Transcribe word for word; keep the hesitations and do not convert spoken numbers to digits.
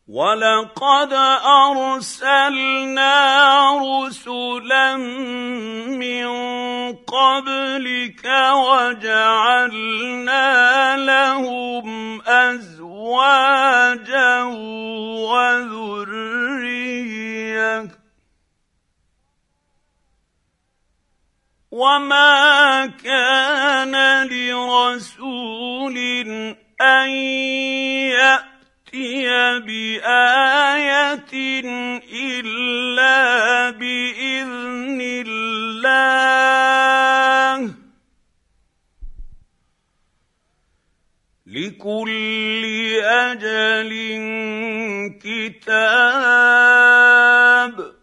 وَلَقَدْ أَرْسَلْنَا رُسُلًا مِّن قَبْلِكَ وَجَعَلْنَا لَهُمْ أَزْوَاجًا وَذُرِّيَّةً ۚ وَمَا كَانَ لِرَسُولٍ أَن يَأْتِيَ بِآيَةٍ إِلَّا بِإِذْنِ اللَّهِ ۗ لِكُلِّ أَجَلٍ كِتَابٌ.